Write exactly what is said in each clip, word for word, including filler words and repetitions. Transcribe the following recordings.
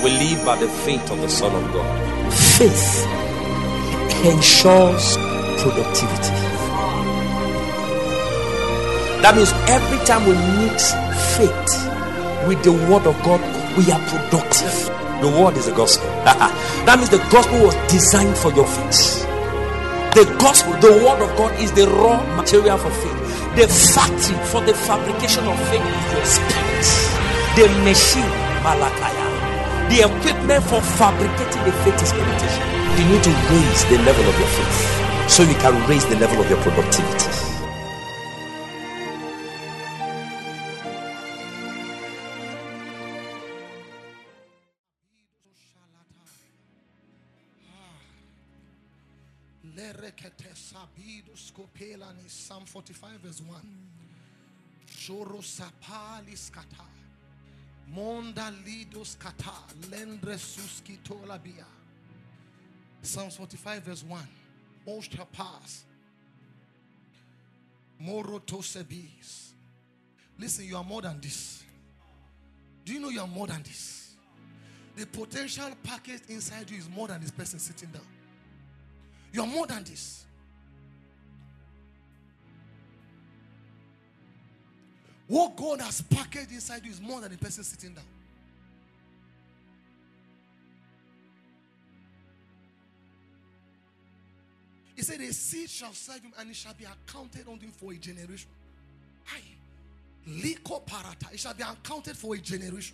We live by the faith of the Son of God. Faith ensures productivity. That means every time we mix faith with the word of God, we are productive. The word is the gospel. That means the gospel was designed for your faith. The gospel, the word of God, is the raw material for faith. The factory for the fabrication of faith is your spirit. The machine, Malakaya. The equipment for fabricating the faith is meditation. You need to raise the level of your faith so you can raise the level of your productivity. Psalm forty-five verse one. Shoro sapalis kata. Monda lidos kata. Lendre suskitola bia. Psalm forty-five verse one. Most pass. Morotosebis. Listen, you are more than this. Do you know you are more than this? The potential package inside you is more than this person sitting down. You are more than this. What God has packaged inside you is more than the person sitting down. He said, a seed shall serve him and it shall be accounted unto him for a generation. Aye. Liko parata. It shall be accounted for a generation.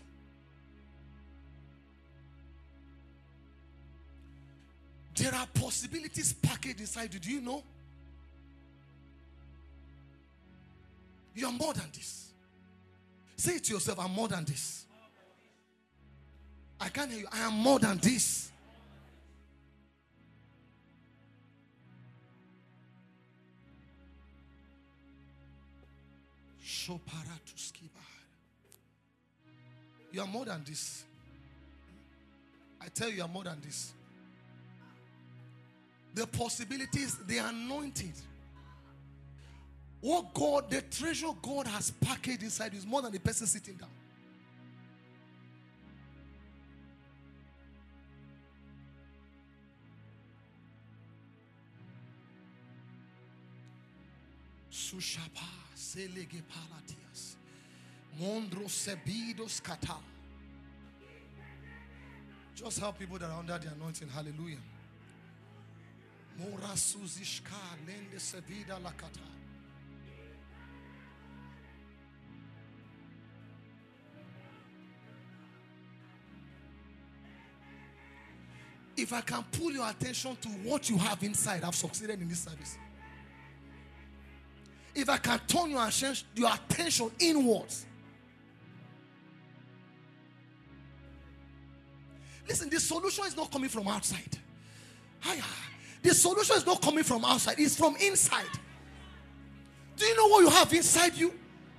There are possibilities packaged inside you. Do you know? You are more than this. Say it to yourself, I'm more than this. I can't hear you. I am more than this. You are more than this. I tell you, you are more than this. The possibilities, the anointing. What God, the treasure God has packaged inside you is more than the person sitting down. Sushapa selege palatias. Mondro sebidos kata. Just help people that are under the anointing. Hallelujah. Mora suzishka lende sevida lakata. If I can pull your attention to what you have inside, I've succeeded in this service. If I can turn your attention, your attention inwards. Listen, the solution is not coming from outside. The solution is not coming from outside. It's from inside. Do you know what you have inside you?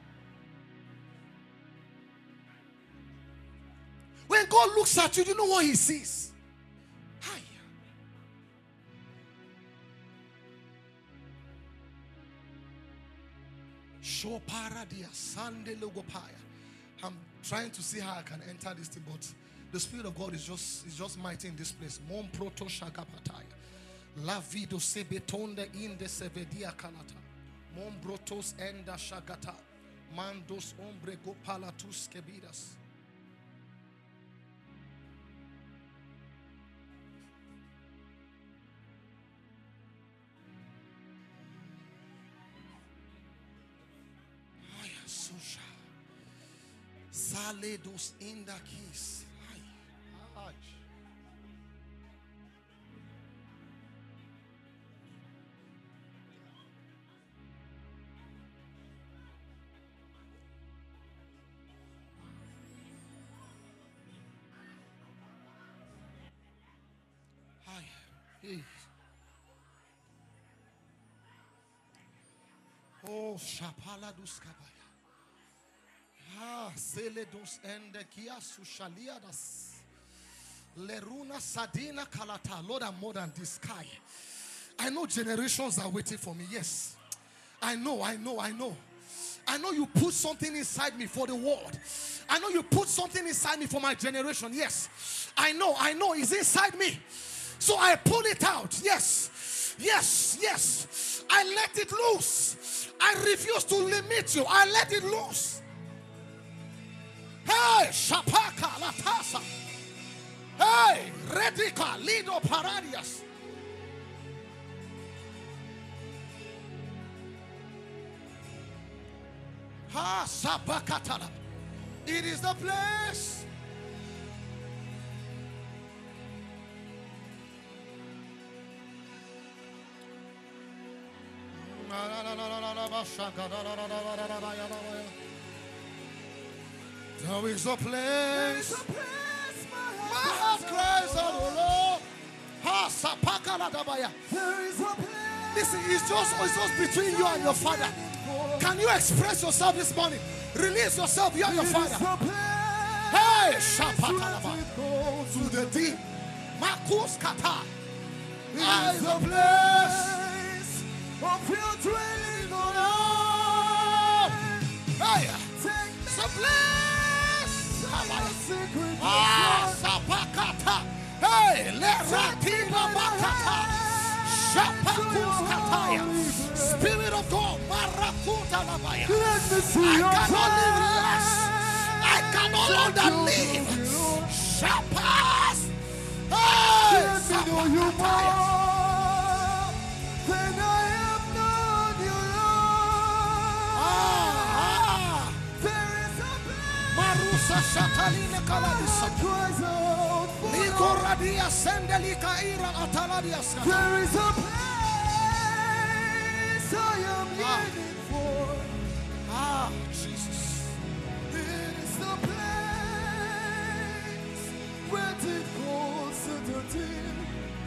When God looks at you, do you know what he sees? I'm trying to see how I can enter this thing, but the Spirit of God is just is just mighty in this place. Mon proto shagapataya. La vido sebetonde in the sevedia kanata. Mon brotos enda shagata. Mandos ombre gopalatus kebidas. Saledos in the keys. Hey. Oh, Shapala Duskabaya. Ah, Seledos and the Kia Sushaliadas. Leruna Sadina Kalata. Lord, I'm more than this sky. I know generations are waiting for me. Yes. I know, I know, I know. I know you put something inside me for the world. I know you put something inside me for my generation. Yes. I know, I know it's inside me. So I pull it out. Yes. Yes, yes. I let it loose. I refuse to limit you. I let it loose. Hey, Shapaka Latasa. Hey, Redika Lido Paradias. Ha Sabakatala. It is the place. There is a place. My heart cries out, oh Lord. Ha Sapakala Dabaya. There is a place. Listen, it's just, it's just between you and your father. Can you express yourself this morning? Release yourself, you and your father. Hey, Shapatalaba. To the deep. Makus Kata. It is a place of your dwelling, oh Lord. Hey, it's a place. Ah, Sapakata. Hey, Leratina Makata. Spirit of God, Marakuta Labaya. I cannot live less. I can no longer live. Shapas. Hey, Sapakataya. Then I am known you, Lord. Ah, there is a place. Marusa Shatalina Kaladisa. Nikoradia Sendelika Ira Ataladias. There is a place I am yearning for. Ah, Jesus. It is the place where it goes to the deep.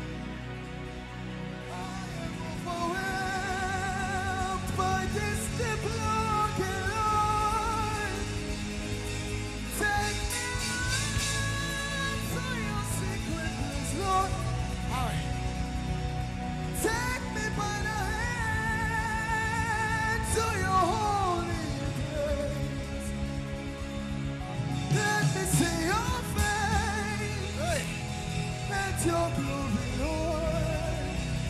I am overwhelmed by this deep longing, Lord. Take me to your secret place, Lord. All right. Take me by the hand to your holy place. Let me see your face. Hey. Let your glory, Lord.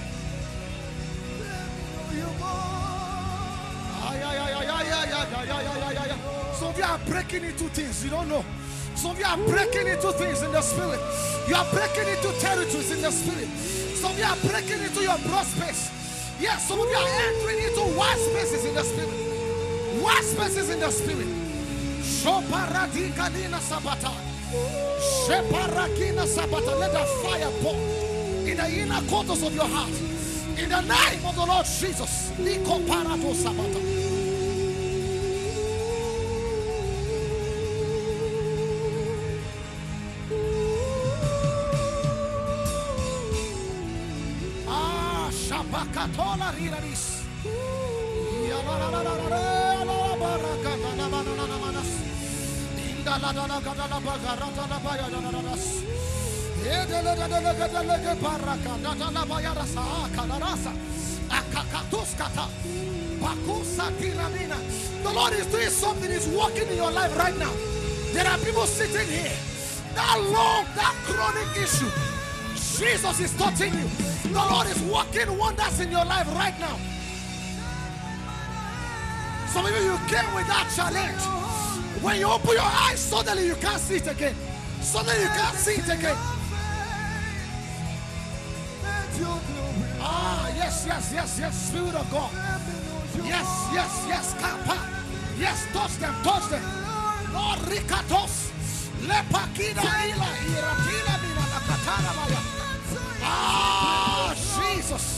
Let me know you more. Ay, ay, ay, ay, ay, ay, ay, ay, ay, ay, ay. Some of you are breaking into things you don't know. Some of you are breaking into things in the spirit. You are breaking into territories in the spirit. Some of you are breaking into your broad space. Yes, some of you are entering into wide spaces in the spirit. Wide spaces in the spirit. Shoparadikadina Sabata. Sheparakina Sabata. Let the fire burn in the inner quarters of your heart. In the name of the Lord Jesus. Liko Parato Sabata. Bakatola Riraris. The Lord is doing something, He's working in your life right now. There are people sitting here. That long, that chronic issue. Jesus is touching you. The Lord is working wonders in your life right now. Some of you, you came with that challenge. When you open your eyes, suddenly you can't see it again. Suddenly you can't see it again. Ah, yes, yes, yes, yes, Spirit of God. Yes, yes, yes, Kappa. Yes, touch them, touch them. Lord, Rikatos. Lepakina ila iratila mina nakatana maya. Ah, Jesus.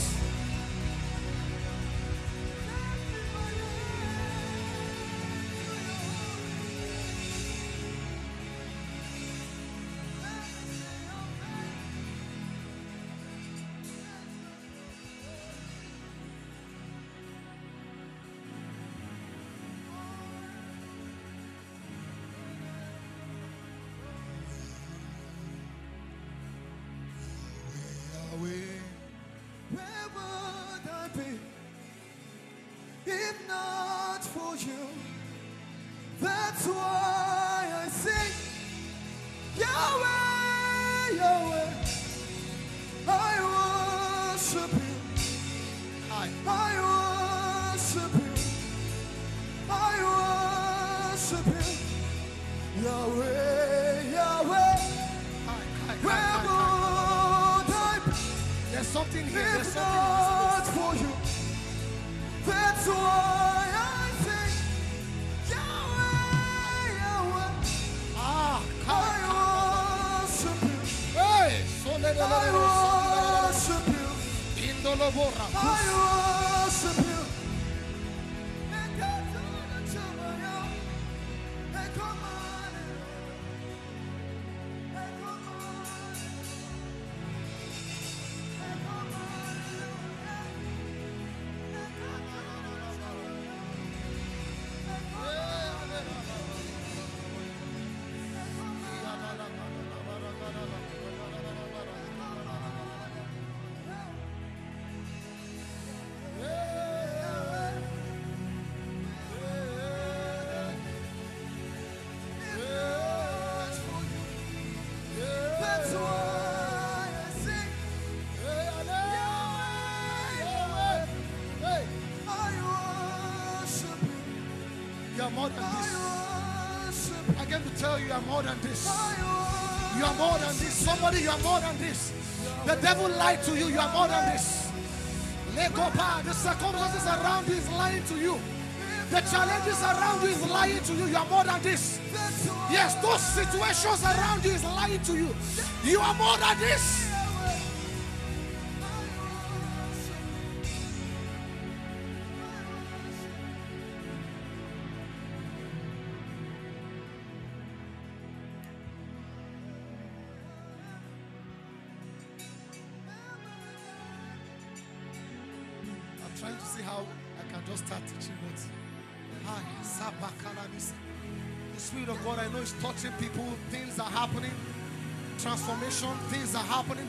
Where That's why I sing Yahweh, Yahweh. I worship you. I, I worship you. I worship you. Yahweh, Yahweh. I, I, I, I, I. There's something here. There's something for you. That's why I sing Yahweh, Yahweh. Ah, I worship you. Hey, I worship you. I worship you. You are more than this. I came to tell you, you are more than this. You are more than this. Somebody, you are more than this. The devil lied to you. You are more than this. The circumstances around you is lying to you. The challenges around you is lying to you. You are more than this. Yes, those situations around you is lying to you. You are more than this. Trying to see how I can just start teaching, but the Spirit of God, I know, is touching people. Things are happening. Transformation, things are happening.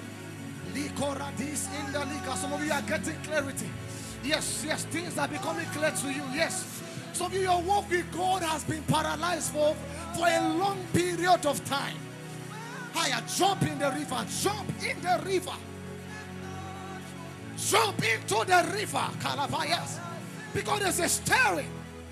Some of you are getting clarity. Yes, yes, things are becoming clear to you. Yes. Some of you, your walk with God has been paralyzed for, for a long period of time. Higher, jump in the river, jump in the river. Jump into the river, Calabayas, because there's a stirring.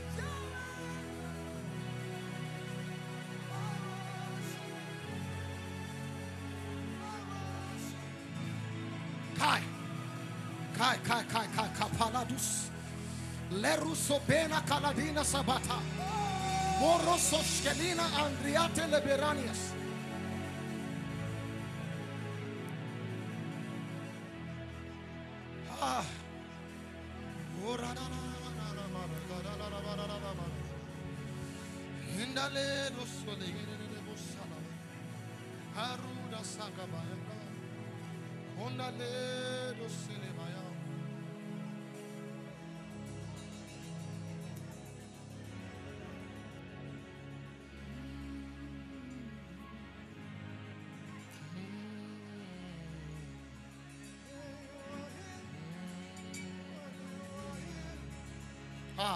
Kai, Kai, Kai, Kai, Kai, Kapaladus, Leruso Bena Caladina Sabata, Moroso Skelina Andriate Liberanias. Ah. Indale do sole de bosala. Haruda sagabaya. Ondale do selebaya. Ah,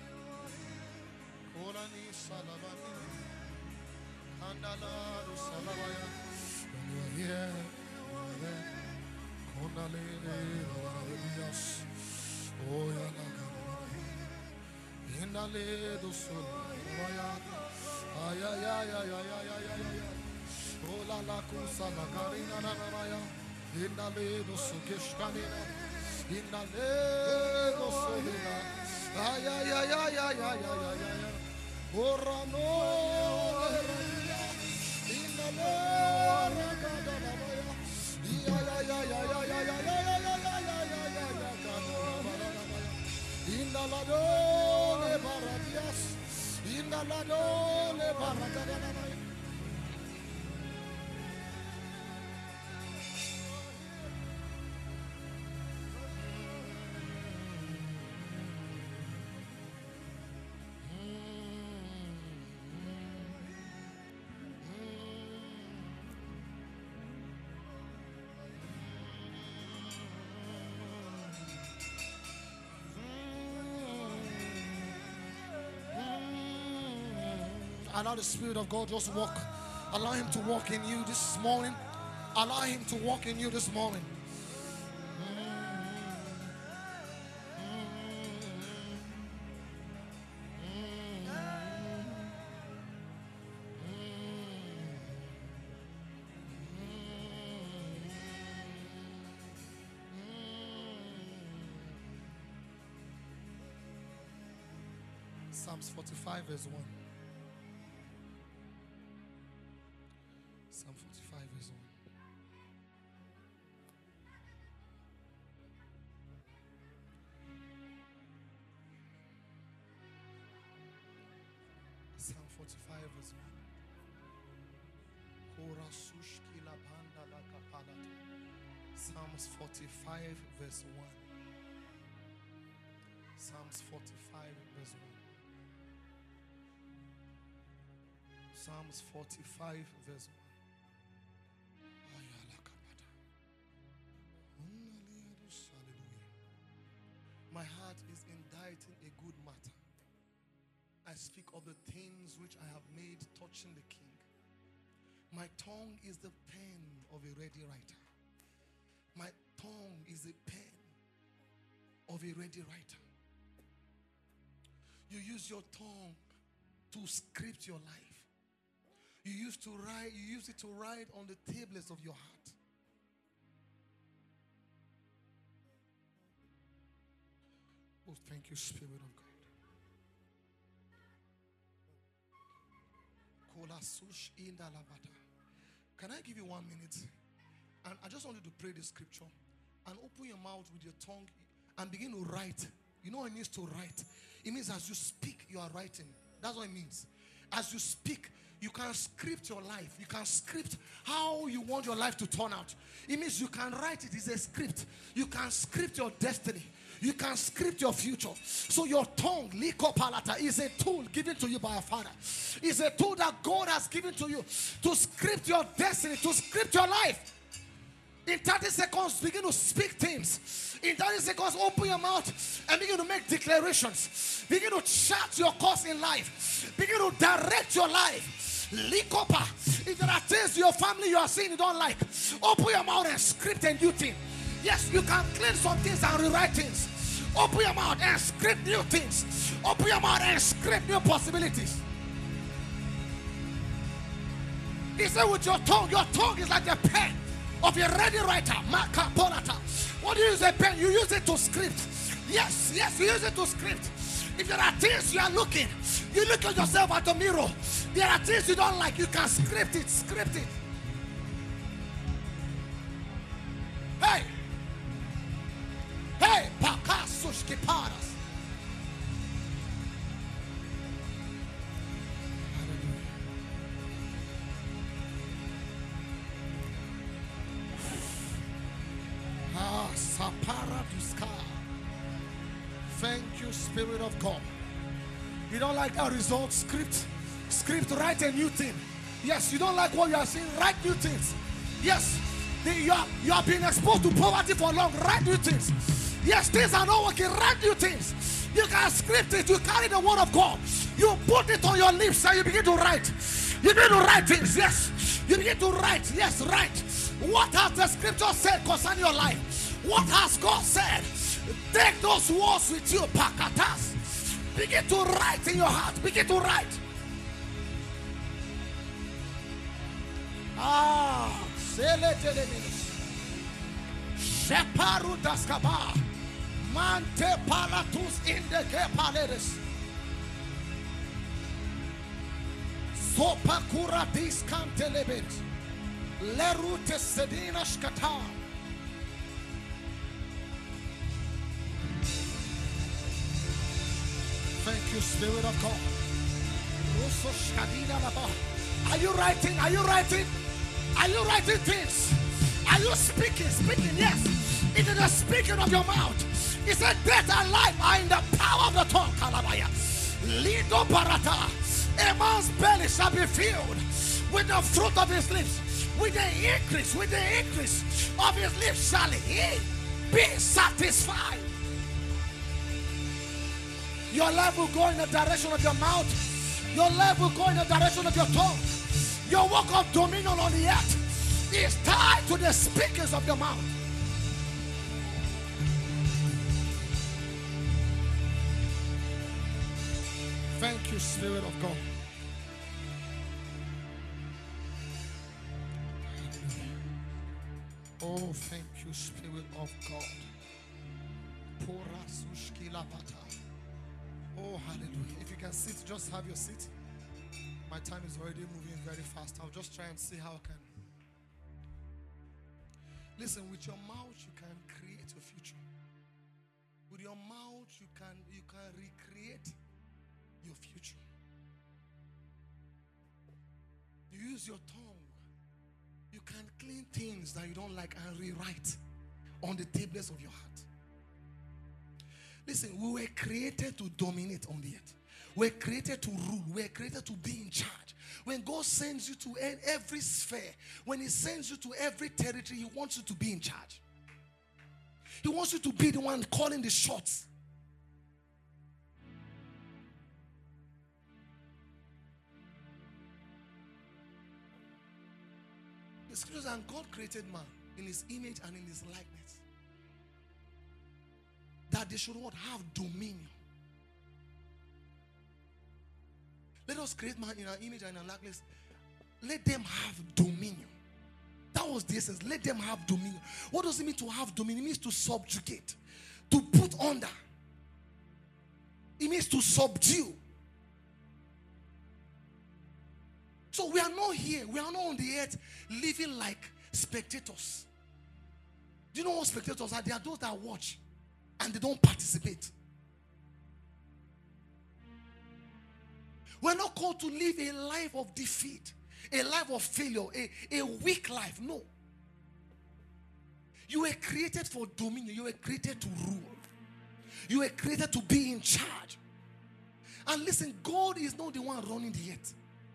Korani Salabani, Andala Salabaya, yeah, Konale, yes, oh, yeah, Indale do Solaya, ay, ay, ay, ay, ay, ay, ay, ay, oh, la la Kusa, la Karina, Namaya, Indale do Sukishkanina, Indale do Solina. Ay, ay, ay, ay, ay, ay, ay, ay, ay. Orano, Indale, Ragadabaya. Ay, ay, ay, ay, ay, ay, ay, ay, ay, ay, ay, Indalado le baradias, Indalado le baragadabaya. Allow the Spirit of God just walk. Allow Him to walk in you this morning. Allow Him to walk in you this morning. Psalms forty-five verse one. Psalm forty-five verse one. Psalm forty-five verse one. Psalms forty-five verse one. Psalms forty-five verse one. Psalms forty-five verse one. My heart is inditing a good matter. I speak of the things which I have made touching the king. My tongue is the pen of a ready writer. My tongue is the pen of a ready writer. You use your tongue to script your life. You used to write, you use it to write on the tablets of your heart. Oh, thank you, Spirit of God. Can I give you one minute? And I just want you to pray the scripture and open your mouth with your tongue and begin to write. You know what it means to write? It means as you speak, you are writing. That's what it means. As you speak, you can script your life. You can script how you want your life to turn out. It means you can write it. It's a script. You can script your destiny. You can script your future. So your tongue, Liko Palata, is a tool given to you by a father. It's a tool that God has given to you to script your destiny, to script your life. In thirty seconds, begin to speak things. In thirty seconds, open your mouth and begin to make declarations. Begin to chart your course in life. Begin to direct your life. Likopa. If there are things your family you are seeing you don't like, open your mouth and script a new thing. Yes, you can clean some things and rewrite things. Open your mouth and script new things. Open your mouth and script new possibilities. He said with your tongue, your tongue is like the pen of a ready writer. What do you use a pen? You use it to script. Yes, yes, you use it to script. If there are things you are looking, you look at yourself at the mirror. There are things you don't like, you can script it, script it. Hey! Hey! Pakasushki paras. Ah, Sapara Duska. Thank you, Spirit of God. You don't like our result? Script. Script, write a new thing. Yes, you don't like what you are seeing? Write new things. Yes, the, you, are, you have been exposed to poverty for long. Write new things. Yes, things are not working. Write new things. You can script it. You carry the word of God. You put it on your lips and you begin to write. You begin to write things. Yes, you begin to write. Yes, write. What has the scripture said concerning your life? What has God said? Take those words with you. Pakatas. Begin to write in your heart. Begin to write. Ah, Sheparu daskaba, Mante palatus in the Gepaleres, Sopakura discantelebes, Lerute sedina shkata. Thank you, Spirit of God. Are you writing? Are you writing? Are you writing things? Are you speaking? Speaking, yes. It is the speaking of your mouth. He said, death and life are in the power of the tongue. Kalabaya. Lido parata. A man's belly shall be filled with the fruit of his lips. With the increase, with the increase of his lips shall he be satisfied. Your life will go in the direction of your mouth. Your life will go in the direction of your tongue. Your work of dominion on the earth is tied to the speakers of your mouth. Thank you, Spirit of God. Oh, thank you, Spirit of God. Oh, hallelujah. If you can sit, just have your seat. My time is already moving very fast. I'll just try and see how I can. Listen, with your mouth, you can create your future. With your mouth, you can, you can recreate your future. You use your tongue. You can clean things that you don't like and rewrite on the tablets of your heart. Listen, we were created to dominate on the earth. We were created to rule. We were created to be in charge. When God sends you to every sphere, when He sends you to every territory, He wants you to be in charge. He wants you to be the one calling the shots. The scriptures, and God created man in His image and in His likeness, that they should what? Have dominion. Let us create man in our image and in our likeness. Let them have dominion. That was the essence. Let them have dominion. What does it mean to have dominion? It means to subjugate, to put under. It means to subdue. So we are not here. We are not on the earth living like spectators. Do you know what spectators are? They are those that watch and they don't participate. We're not called to live a life of defeat, a life of failure, a, a weak life. No. You were created for dominion. You were created to rule. You were created to be in charge. And listen, God is not the one running the earth.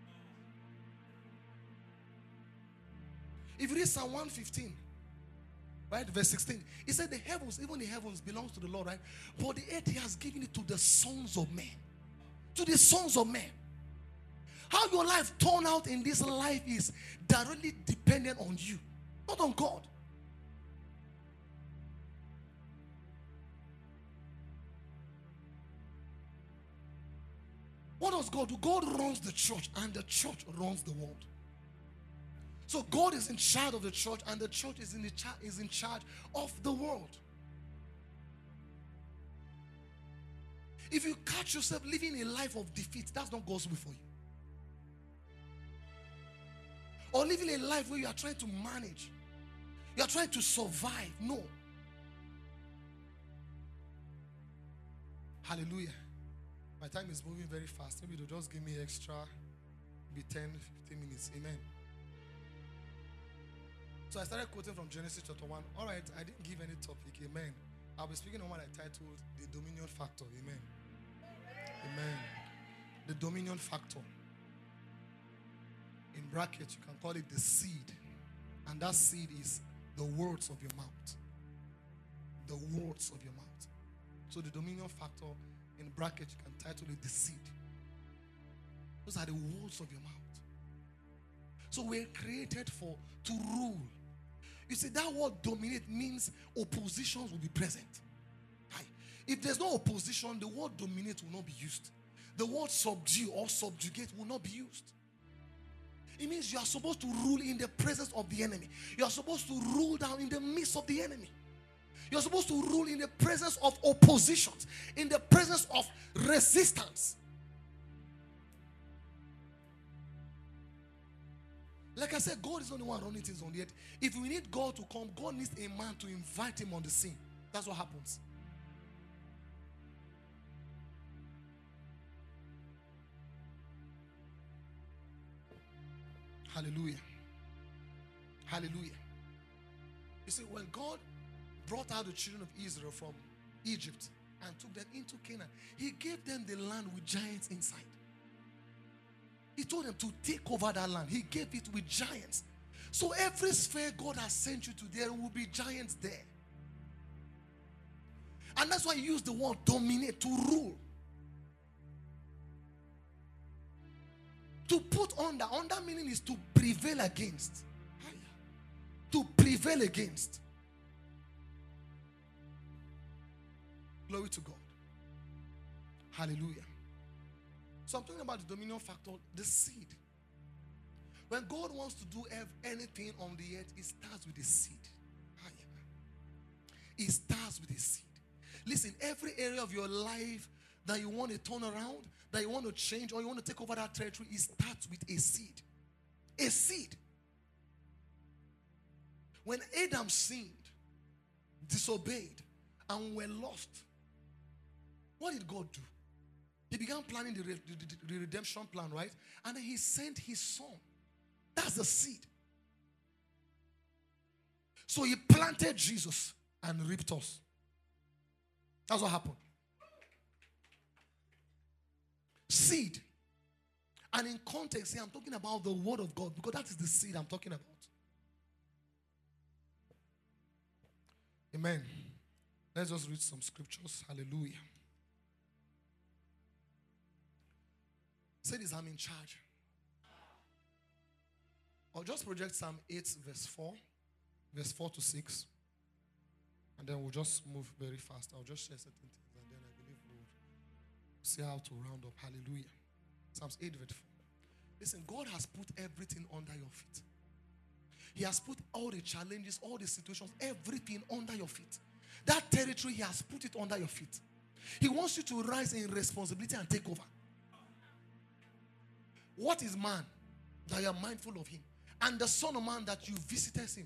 If you read Psalm one fifteen, right, verse sixteen, he said the heavens, even the heavens belongs to the Lord, right? But the earth He has given it to the sons of men. To the sons of men. How your life turned out in this life is directly dependent on you, not on God. What does God do? God runs the church, and the church runs the world. So God is in charge of the church, and the church is in, the cha- is in charge of the world. If you catch yourself living a life of defeat, that's not God's will for you. Or living a life where you are trying to manage, you are trying to survive. No. Hallelujah. My time is moving very fast. Maybe they'll just give me extra, maybe ten, fifteen minutes. Amen. So I started quoting from Genesis chapter one. All right, I didn't give any topic. Amen. I'll be speaking on what I titled the dominion factor. Amen. Amen. The dominion factor. In brackets, you can call it the seed. And that seed is the words of your mouth. The words of your mouth. So the dominion factor, in brackets, you can title it the seed. Those are the words of your mouth. So we're created for to rule. You see, that word dominate means oppositions will be present. If there's no opposition, the word dominate will not be used. The word subdue or subjugate will not be used. It means you are supposed to rule in the presence of the enemy. You are supposed to rule down in the midst of the enemy. You are supposed to rule in the presence of oppositions, in the presence of resistance. Like I said, God is the only one running things on the earth. If we need God to come, God needs a man to invite him on the scene. That's what happens. Hallelujah. Hallelujah. You see, when God brought out the children of Israel from Egypt and took them into Canaan, He gave them the land with giants inside. He told them to take over that land. He gave it with giants. So every sphere God has sent you to, there will be giants there. And that's why He used the word dominate, to rule. To put under, under meaning is to prevail against. To prevail against. Glory to God. Hallelujah. So I'm talking about the dominion factor, the seed. When God wants to do anything on the earth, it starts with the seed. It starts with the seed. Listen, every area of your life that you want to turn around, that you want to change, or you want to take over that territory, it starts with a seed. A seed. When Adam sinned, disobeyed, and were lost, what did God do? He began planning the, re- the, the redemption plan, right? And then he sent his son. That's the seed. So he planted Jesus and reaped us. That's what happened. Seed. And in context here, I'm talking about the word of God, because that is the seed I'm talking about. Amen. Let's just read some scriptures. Hallelujah. Say this, I'm in charge. I'll just project Psalm eight, verse four, verse four to six. And then we'll just move very fast. I'll just share certain things, and then I believe we'll see how to round up. Hallelujah. Psalms eight, verse four. Listen, God has put everything under your feet. He has put all the challenges, all the situations, everything under your feet. That territory, He has put it under your feet. He wants you to rise in responsibility and take over. What is man that you are mindful of him? And the Son of Man that you visited him.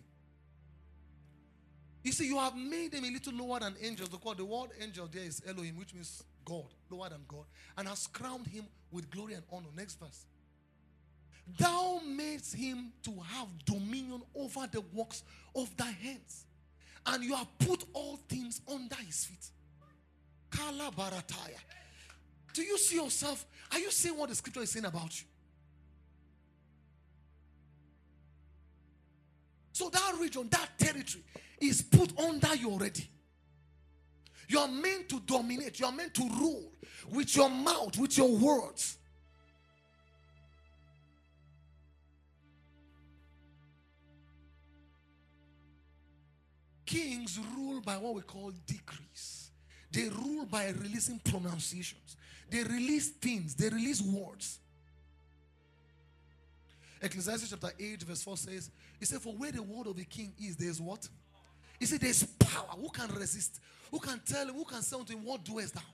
You see, you have made him a little lower than angels. The word angel there is Elohim, which means God, lower than God, and has crowned him with glory and honor. Next verse. Thou madest him to have dominion over the works of thy hands, and you have put all things under his feet. Kala barataya. Do you see yourself? Are you seeing what the scripture is saying about you? So that region, that territory is put under you already. You are meant to dominate. You are meant to rule with your mouth, with your words. Kings rule by what we call decrees. They rule by releasing pronunciations. They release things. They release words. Ecclesiastes chapter eight verse four says, he said, for where the word of the king is, there's what? He said, there's power. Who can resist? Who can tell him? Who can say unto him, what doest thou?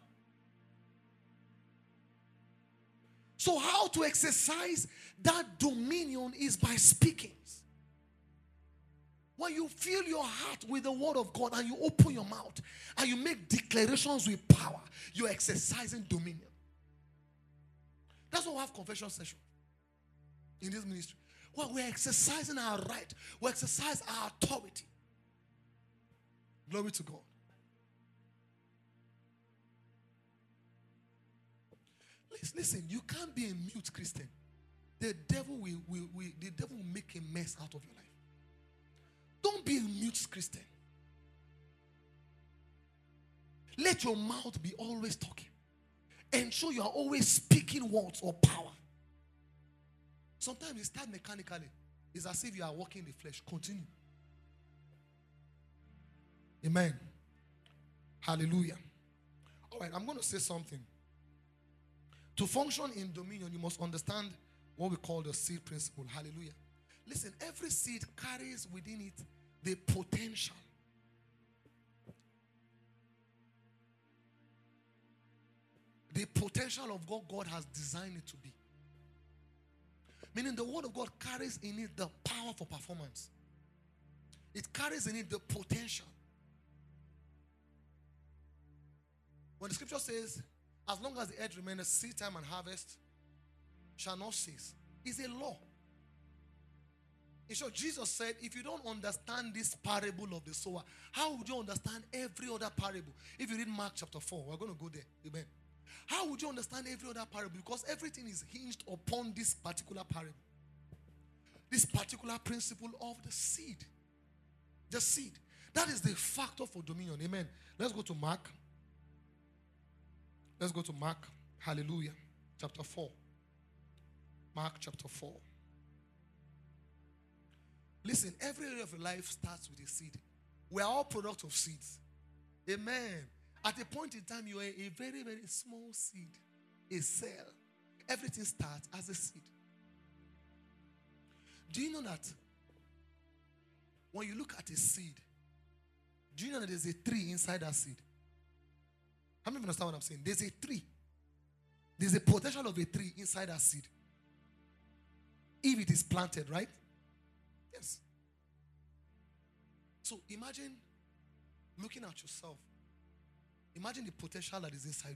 So how to exercise that dominion is by speaking. When you fill your heart with the word of God and you open your mouth and you make declarations with power, you're exercising dominion. That's why we have confession session in this ministry. Well, we're exercising our right. We exercise our authority. Glory to God. Listen, listen, you can't be a mute Christian. The devil will, will, will, the devil will make a mess out of your life. Don't be a mute Christian. Let your mouth be always talking. Ensure you are always speaking words or power. Sometimes you start mechanically. It's as if you are walking in the flesh. Continue. Amen. Hallelujah. All right, I'm going to say something. To function in dominion, you must understand what we call the seed principle. Hallelujah. Listen, every seed carries within it the potential. The potential of what God has designed it to be. Meaning the word of God carries in it the power for performance. It carries in it the potential. When the scripture says, as long as the earth remains, seed time and harvest shall not cease, it's a law. In short, Jesus said, if you don't understand this parable of the sower, how would you understand every other parable? If you read Mark chapter four, we're going to go there. Amen. How would you understand every other parable? Because everything is hinged upon this particular parable. This particular principle of the seed. The seed. That is the factor for dominion. Amen. Let's go to Mark. Let's go to Mark. Hallelujah. Chapter four. Mark chapter four. Listen, every area of your life starts with a seed. We are all products of seeds. Amen. At a point in time, you are a very, very small seed. A cell. Everything starts as a seed. Do you know that when you look at a seed, do you know that there's a tree inside that seed? How many of you understand what I'm saying? There's a tree. There's a potential of a tree inside that seed. If it is planted, right? Yes. So imagine looking at yourself. Imagine the potential that is inside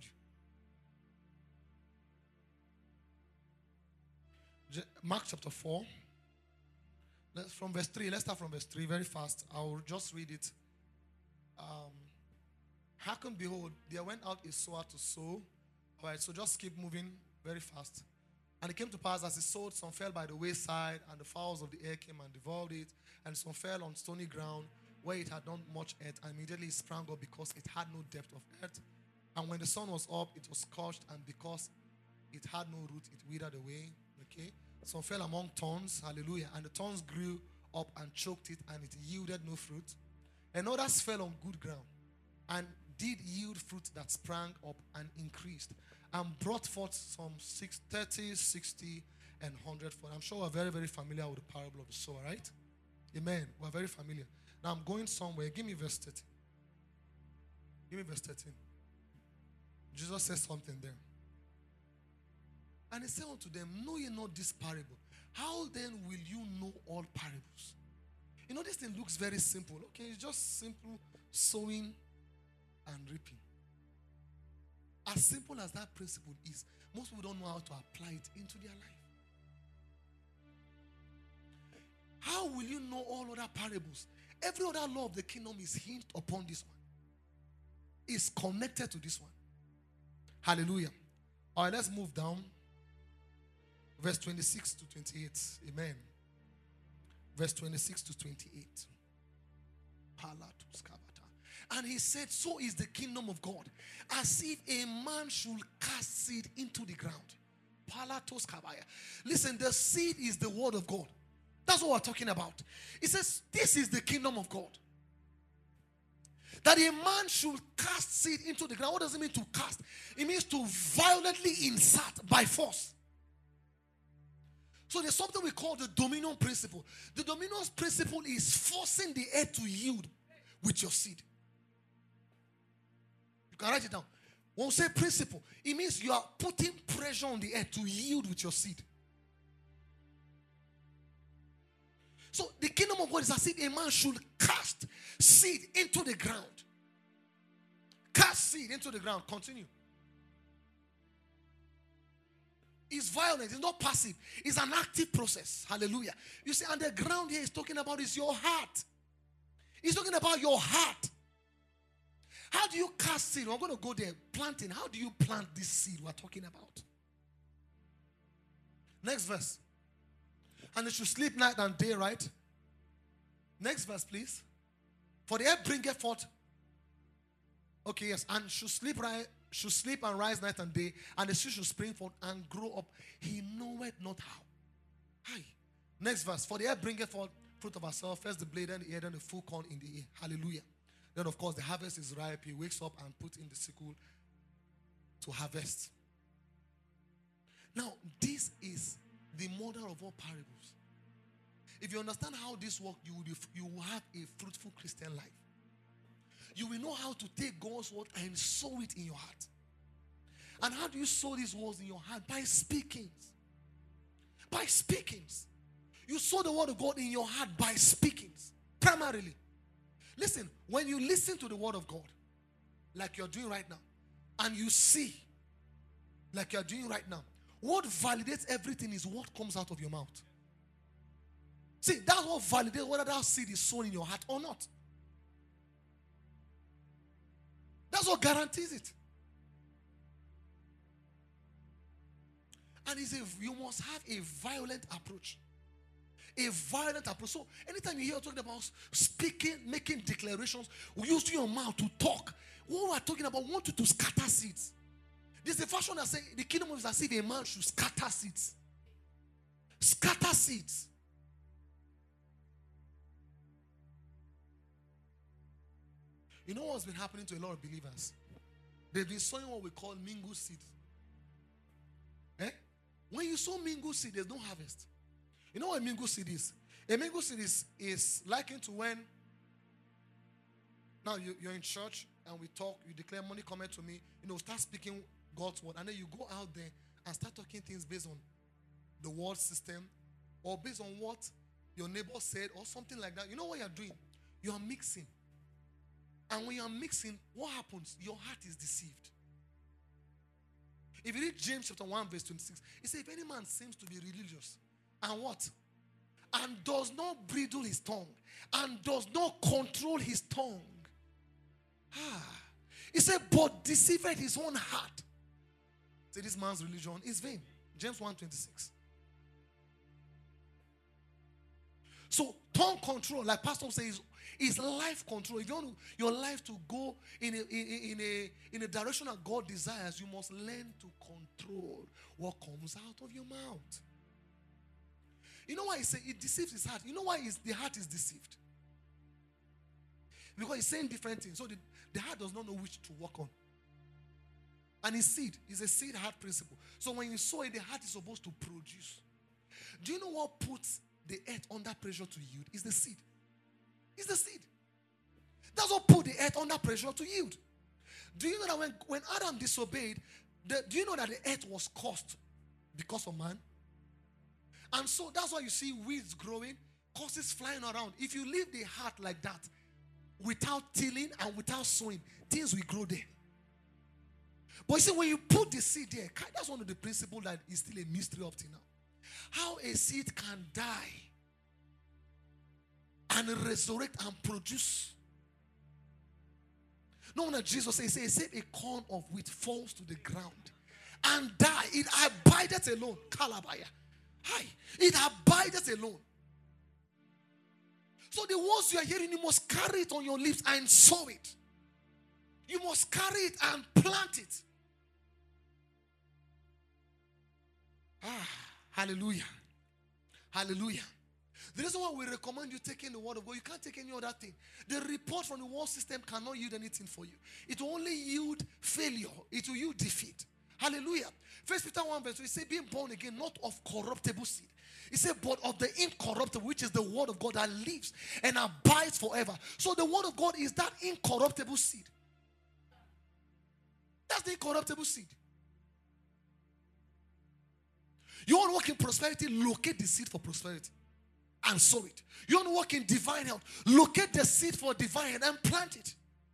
you. Mark chapter four. Let's, from verse three. Let's start from verse three very fast. I'll just read it. Um, Hearken, behold, there went out a sower to sow. All right, so just keep moving very fast. And it came to pass as he sowed, some fell by the wayside, and the fowls of the air came and devoured it. And some fell on stony ground, where it had not much earth, and immediately it sprang up because it had no depth of earth. And when the sun was up, it was scorched, and because it had no root, it withered away. Okay? Some fell among thorns, hallelujah, and the thorns grew up and choked it, and it yielded no fruit. And others fell on good ground, and did yield fruit that sprang up and increased, and brought forth some six, thirty, sixty, and one hundred fold. I'm sure we're very, very familiar with the parable of the sower, right? Amen. We're very familiar. Now I'm going somewhere. Give me verse thirteen. Give me verse thirteen. Jesus says something there. And he said unto them, know ye not this parable? How then will you know all parables? You know, this thing looks very simple. Okay, it's just simple sowing and reaping. As simple as that principle is, most people don't know how to apply it into their life. How will you know all other parables? Every other law of the kingdom is hinged upon this one. It's connected to this one. Hallelujah. All right, let's move down. Verse twenty-six to twenty-eight. Amen. Verse twenty-six to twenty-eight. And he said, so is the kingdom of God, as if a man should cast seed into the ground. Listen, the seed is the word of God. That's what we're talking about. It says, this is the kingdom of God. That a man should cast seed into the ground. What does it mean to cast? It means to violently insert by force. So there's something we call the dominion principle. The dominion principle is forcing the earth to yield with your seed. You can write it down. When we say principle, it means you are putting pressure on the earth to yield with your seed. So the kingdom of God is as if a man should cast seed into the ground. Cast seed into the ground. Continue. It's violent. It's not passive. It's an active process. Hallelujah. You see, and the ground here is talking about is your heart. He's talking about your heart. How do you cast seed? We're going to go there. Planting. How do you plant this seed we're talking about? Next verse. And they should sleep night and day, right? Next verse, please. For the earth bringeth forth. Okay, yes. And should sleep, ri- should sleep and rise night and day. And the seed should spring forth and grow up. He knoweth not how. Hi. Next verse. For the earth bringeth forth fruit of herself. First the blade, then the ear, then the full corn in the ear. Hallelujah. Then, of course, the harvest is ripe. He wakes up and puts in the sickle to harvest. Now, this is the model of all parables. If you understand how this works, you will, you will have a fruitful Christian life. You will know how to take God's word and sow it in your heart. And how do you sow these words in your heart? By speaking. By speaking. You sow the word of God in your heart by speaking. Primarily. Listen, when you listen to the word of God, like you're doing right now, and you see, like you're doing right now, what validates everything is what comes out of your mouth. See, that's what validates whether that seed is sown in your heart or not. That's what guarantees it. And it's a, you must have a violent approach. A violent approach. So anytime you hear talking about speaking, making declarations, using your mouth to talk, what we're talking about, we want you to scatter seeds. There's a fashion that says the kingdom is as if a man should scatter seeds. Scatter seeds. You know what's been happening to a lot of believers? They've been sowing what we call mingle seeds. Eh? When you sow mingle seed, there's no harvest. You know what a mingle seed is? A mingle seed is, is likened to when, now you, you're in church and we talk, you declare money, comment to me, you know, start speaking God's word, and then you go out there and start talking things based on the world system or based on what your neighbor said or something like that. You know what you're doing? You are mixing. And when you're mixing, what happens? Your heart is deceived. If you read James chapter one verse twenty-six, it says, if any man seems to be religious and what? And does not bridle his tongue and does not control his tongue. Ah. He said, but deceiveth his own heart. Say, this man's religion is vain. James one twenty-six. So tongue control, like Pastor says, is life control. If you want your life to go in a, in, in, a, in a direction that God desires, you must learn to control what comes out of your mouth. You know why he said it deceives his heart? You know why the heart is deceived? Because he's saying different things. So the, the heart does not know which to work on. And his seed is a seed heart principle. So when you sow it, the heart is supposed to produce. Do you know what puts the earth under pressure to yield? Is the seed. It's the seed. That's what put the earth under pressure to yield. Do you know that when, when Adam disobeyed, the, do you know that the earth was cursed because of man? And so that's why you see weeds growing, causes flying around. If you leave the heart like that, without tilling and without sowing, things will grow there. But you see, when you put the seed there, that's one of the principles that is still a mystery up till now. How a seed can die and resurrect and produce. No wonder Jesus says, he said a corn of wheat falls to the ground and die. It abideth alone. Kalabaya. Hi. It abideth alone. So the words you are hearing, you must carry it on your lips and sow it. You must carry it and plant it. Ah, hallelujah. Hallelujah. The reason why we recommend you taking the word of God, you can't take any other thing. The report from the world system cannot yield anything for you. It will only yield failure. It will yield defeat. Hallelujah. First Peter one verse two, it says, being born again, not of corruptible seed. It said, but of the incorruptible, which is the word of God that lives and abides forever. So the word of God is that incorruptible seed. That's the incorruptible seed. You want to walk in prosperity, locate the seed for prosperity and sow it. You want to walk in divine health, locate the seed for divine health and plant it.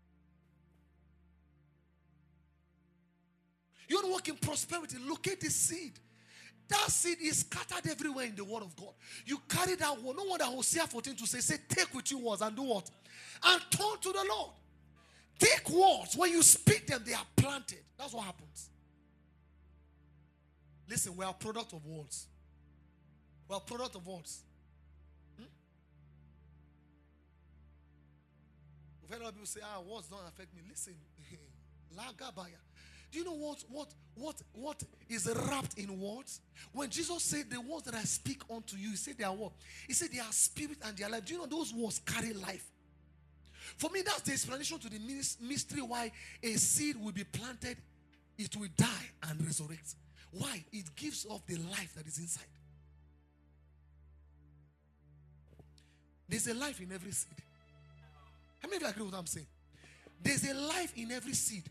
You want to walk in prosperity, locate the seed. That seed is scattered everywhere in the word of God. You carry that word. No wonder Hosea fourteen to say, say, take with you words and do what? And turn to the Lord. Take words. When you speak them, they are planted. That's what happens. Listen, we are a product of words. We are a product of words. Hmm? We've heard a lot of people say, ah, words don't affect me. Listen, Lagabaya. Do you know what, what, what, what is wrapped in words? When Jesus said, the words that I speak unto you, he said they are what? He said they are spirit and they are life. Do you know those words carry life? For me, that's the explanation to the mystery why a seed will be planted, it will die and resurrect. Why? It gives off the life that is inside. There's a life in every seed. How many of you agree with what I'm saying? There's a life in every seed.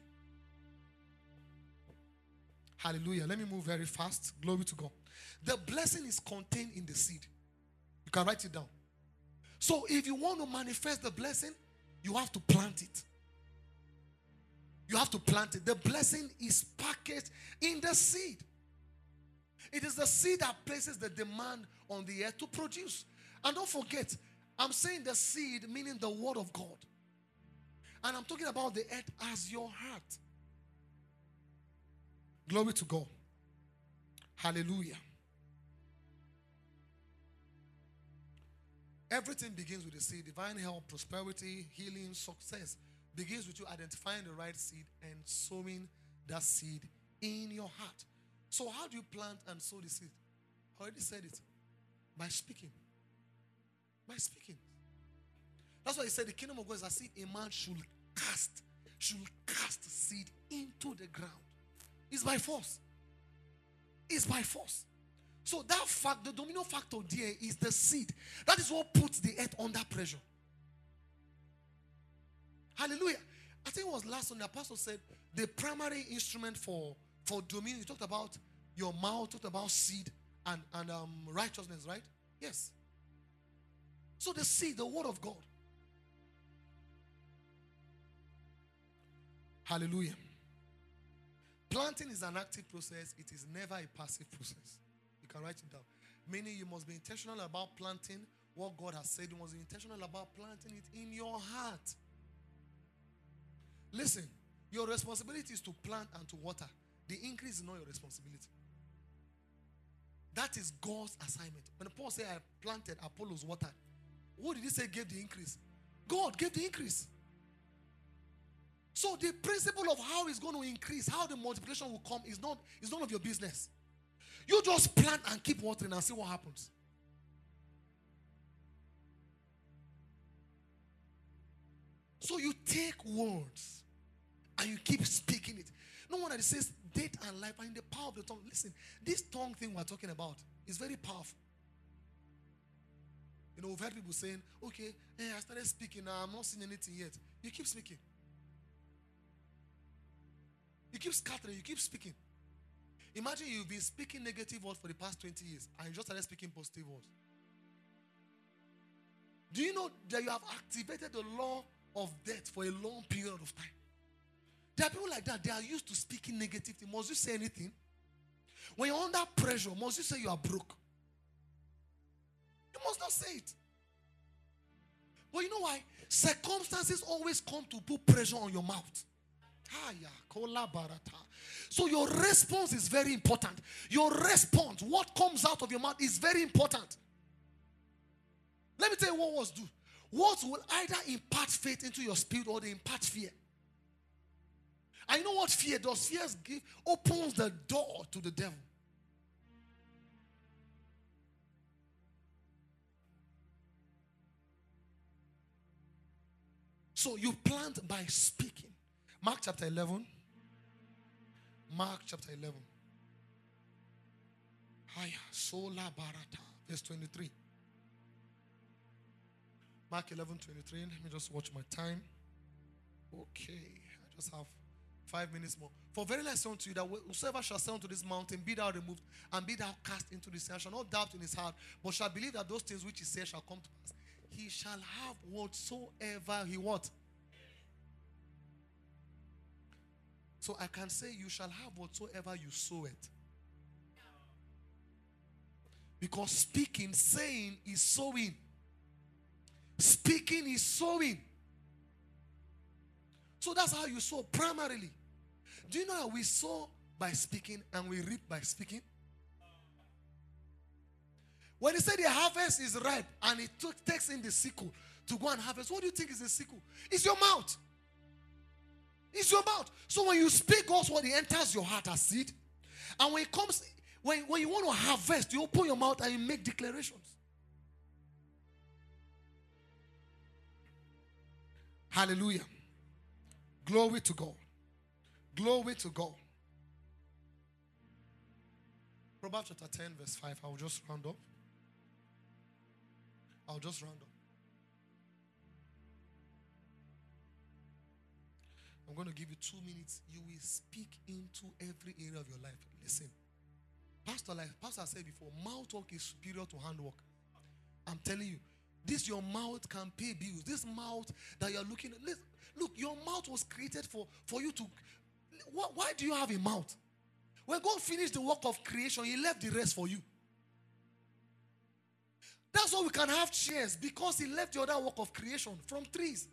Hallelujah. Let me move very fast. Glory to God. The blessing is contained in the seed. You can write it down. So if you want to manifest the blessing, you have to plant it. You have to plant it. The blessing is packaged in the seed. It is the seed that places the demand on the earth to produce. And don't forget, I'm saying the seed meaning the word of God. And I'm talking about the earth as your heart. Glory to God. Hallelujah. Everything begins with the seed. Divine health, prosperity, healing, success begins with you identifying the right seed and sowing that seed in your heart. So how do you plant and sow the seed? I already said it. By speaking. By speaking. That's why he said the kingdom of God is as if a man should cast, should cast seed into the ground. It's by force. It's by force. So that fact, the domino factor there is the seed. That is what puts the earth under pressure. Hallelujah. I think it was last one the apostle said the primary instrument for, for dominion, he talked about your mouth, talked about seed and, and um, righteousness, right? Yes. So the seed, the word of God. Hallelujah. Planting is an active process. It is never a passive process. You can write it down. Meaning you must be intentional about planting what God has said. You must be intentional about planting it in your heart. Listen, your responsibility is to plant and to water. The increase is not your responsibility. That is God's assignment. When Paul said, I planted, Apollos watered. What did he say gave the increase? God gave the increase. So the principle of how it's going to increase, how the multiplication will come is not, is none of your business. You just plant and keep watering and see what happens. So you take words and you keep speaking it. No wonder it says death and life are in the power of the tongue. Listen, this tongue thing we're talking about is very powerful. You know, we've heard people saying, okay, hey, I started speaking now, I'm not seeing anything yet. You keep speaking. You keep scattering, you keep speaking. Imagine you've been speaking negative words for the past twenty years and you just started speaking positive words. Do you know that you have activated the law of death for a long period of time? There are people like that, they are used to speaking negativity. Must you say anything? When you're under pressure, must you say you are broke? You must not say it. But you know why? Circumstances always come to put pressure on your mouth. So your response is very important. Your response, what comes out of your mouth, is very important. Let me tell you what words do. Words will either impart faith into your spirit or they impart fear. And you know what fear does? Fear give, opens the door to the devil. So you plant by speaking. Mark chapter eleven. Mark chapter eleven. Haya sola barata. Verse twenty-three. Mark eleven twenty-three. Let me just watch my time. Okay. I just have five minutes more. For very I say unto you that whosoever shall say unto this mountain, be thou removed, and be thou cast into the sea, shall not doubt in his heart, but shall believe that those things which he says shall come to pass. He shall have whatsoever he what? So I can say you shall have whatsoever you sow it. Because speaking, saying is sowing. Speaking is sowing. So that's how you sow primarily. Do you know that we sow by speaking and we reap by speaking? When they say the harvest is ripe and it took, takes in the sickle to go and harvest, what do you think is the sickle? It's your mouth. It's your mouth. So when you speak God's word, it enters your heart as seed. And when it comes, when, when you want to harvest, you open your mouth and you make declarations. Hallelujah. Glory to God. Glory to God. Proverbs chapter ten verse five. I'll just round up. I'll just round up. I'm going to give you two minutes. You will speak into every area of your life. Listen. Pastor, like Pastor said before, mouth talk is superior to handwork. I'm telling you, this your mouth can pay bills. This mouth that you're looking at. Listen, look, your mouth was created for, for you to. Why, why do you have a mouth? When God finished the work of creation, He left the rest for you. That's why we can have chairs, because He left the other work of creation from trees.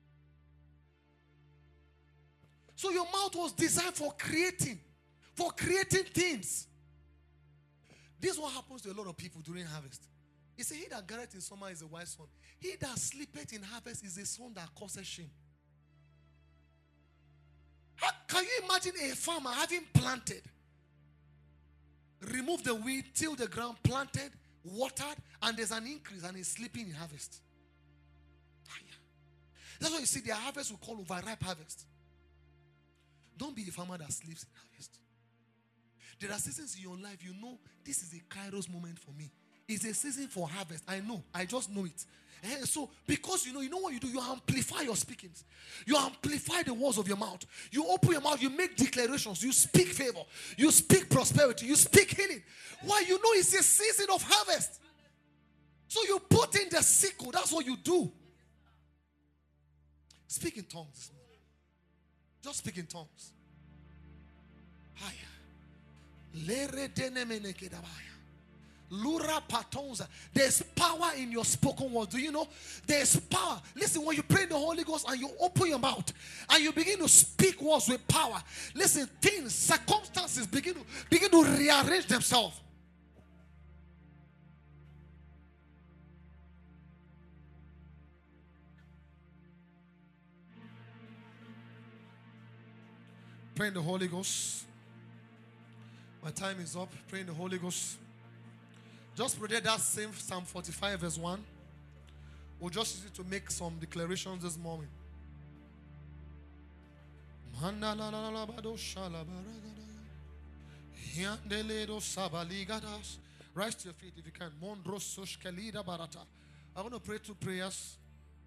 So your mouth was designed for creating, for creating things. This is what happens to a lot of people during harvest. He said, he that gathereth in summer is a wise son. He that sleepeth in harvest is a son that causes shame. How, can you imagine a farmer having planted, remove the weed, till the ground, planted, watered, and there's an increase, and it's sleeping in harvest. That's why you see their harvest we call overripe harvest. Don't be a farmer that sleeps in harvest. There are seasons in your life, you know, this is a Kairos moment for me. It's a season for harvest. I know. I just know it. And so, because you know, you know what you do? You amplify your speakings. You amplify the words of your mouth. You open your mouth. You make declarations. You speak favor. You speak prosperity. You speak healing. Why? You know it's a season of harvest. So you put in the sickle. That's what you do. Speak in tongues this morning. Just speak in tongues. Higher. Lere denemenekedabaya. Lura patonza. There's power in your spoken word. Do you know? There's power. Listen, when you pray in the Holy Ghost and you open your mouth and you begin to speak words with power, listen, things, circumstances begin to begin to rearrange themselves. Pray in the Holy Ghost. My time is up. Pray in the Holy Ghost. Just pray that same Psalm forty-five verse one. We'll just use it to make some declarations this morning. Rise to your feet if you can. I'm going to pray two prayers.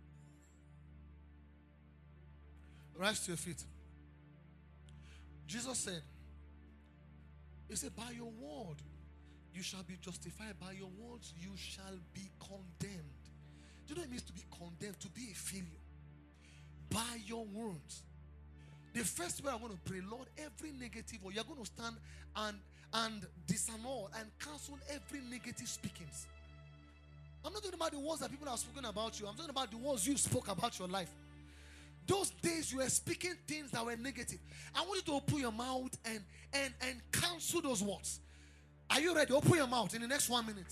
Rise to your feet. Jesus said, He said, by your word, you shall be justified. By your words, you shall be condemned. Do you know what it means to be condemned? To be a failure. By your words. The first way I'm going to pray, Lord, every negative word, you're going to stand and, and disannul and cancel every negative speakings. I'm not talking about the words that people have spoken about you. I'm talking about the words you spoke about your life. Those days you were speaking things that were negative. I want you to open your mouth and, and, and cancel those words. Are you ready? Open your mouth in the next one minute.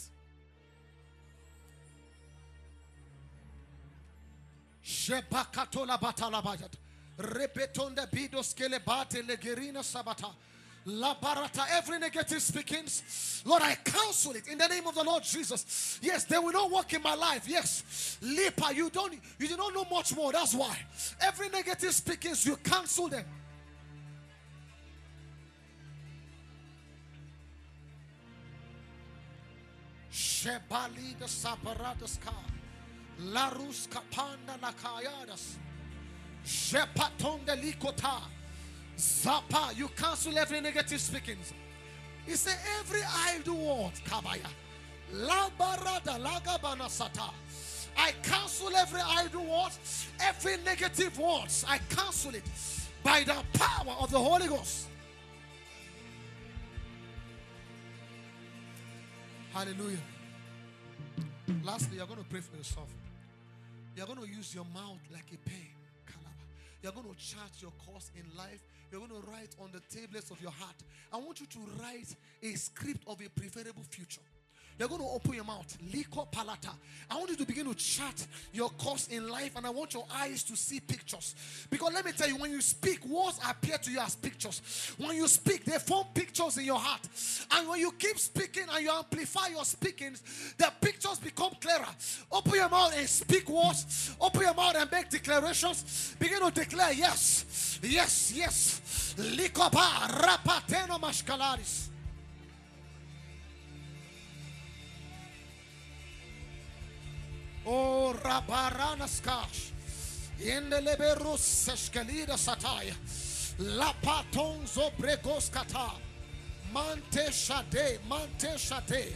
Shebakatola batalabayat. Repetonde bidos kelebate legerina sabata. La barata, every negative speakings, Lord, I counsel it in the name of the Lord Jesus. Yes, they will not work in my life. Yes, Lipa, you don't, you do not know much more. That's why every negative speakings, you cancel them. Shebali the sabaradas ka, larus kapanda la kayadas, shepaton de likota. Zapa, you cancel every negative speakings. He said every idle word, kabaya. La barada lagabana sata. I cancel every idle word, every negative words. I cancel it by the power of the Holy Ghost. Hallelujah. Lastly, you're going to pray for yourself. You're going to use your mouth like a pen. You're going to chart your course in life. You're going to write on the tablets of your heart. I want you to write a script of a preferable future. You're going to open your mouth. Liko palata. I want you to begin to chart your course in life, and I want your eyes to see pictures. Because let me tell you, when you speak, words appear to you as pictures. When you speak, they form pictures in your heart. And when you keep speaking and you amplify your speakings, the pictures become clearer. Open your mouth and speak words. Open your mouth and make declarations. Begin to declare yes, yes, yes. Liko ba rapateno mashkalaris. Oh, Rabaranas Kash. In the Leberus Escalida Sataya. La Patonzo Bregos Kata. Mante Shade. Mante Shade.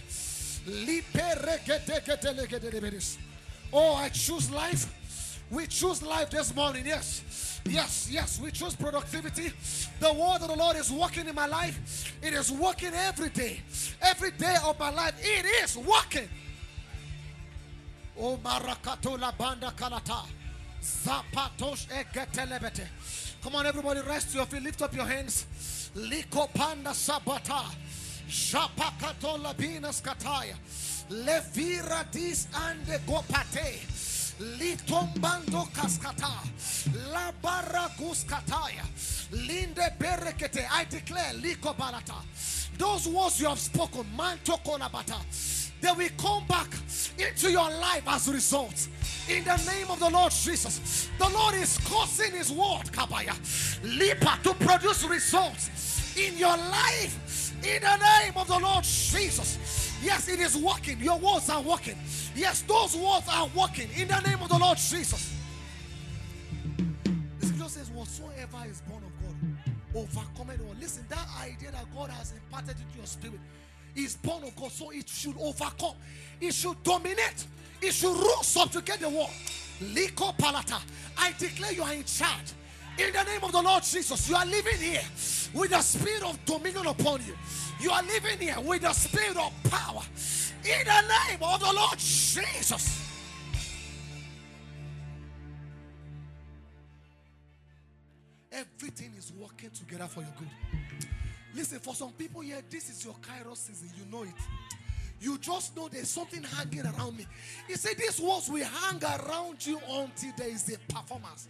Oh, I choose life. We choose life this morning. Yes. Yes, yes. We choose productivity. The word of the Lord is working in my life. It is working every day. Every day of my life. It is working. Oh, marakato la banda kalata. Zapatosh egetelebete. Come on, everybody, rest to your feet. Lift up your hands. Liko panda sabata. Japakato labinas kataya. Levira dis ande gopate. Litombando kaskata. La baragus kataya. Linde berekete. I declare liko balata. Those words you have spoken, man toko labata. they will come back into your life as a result. In the name of the Lord Jesus, the Lord is causing His word, Kabaya, Lipa, to produce results in your life. In the name of the Lord Jesus. Yes, it is working. Your words are working. Yes, those words are working. In the name of the Lord Jesus. The scripture says, whatsoever is born of God, overcome it all. Listen, that idea that God has imparted into your spirit is born of God, so it should overcome. It should dominate. It should rule, subjugate the world. Liko palata. I declare you are in charge. In the name of the Lord Jesus, you are living here with the spirit of dominion upon you. You are living here with the spirit of power. In the name of the Lord Jesus. Everything is working together for your good. Listen, for some people here, this is your Kairos season. You know it. You just know there's something hanging around me. He said these words will hang around you until there is a performance.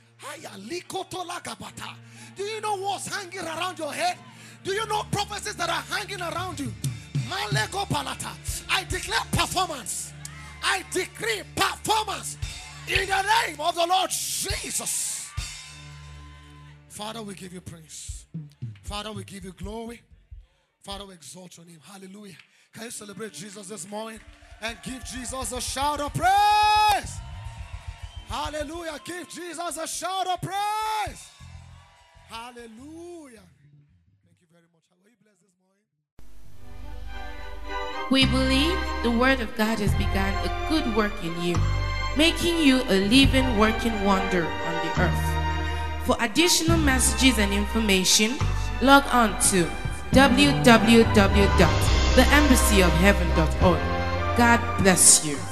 Do you know what's hanging around your head? Do you know prophecies that are hanging around you? I declare performance. I decree performance in the name of the Lord Jesus. Father, we give you praise. Father, we give you glory. Father, we exalt your name. Hallelujah. Can you celebrate Jesus this morning and give Jesus a shout of praise? Hallelujah. Give Jesus a shout of praise. Hallelujah. Thank you very much. Are you blessed this morning? We believe the Word of God has begun a good work in you, making you a living, working wonder on the earth. For additional messages and information, log on to w w w dot the embassy of heaven dot org. God bless you.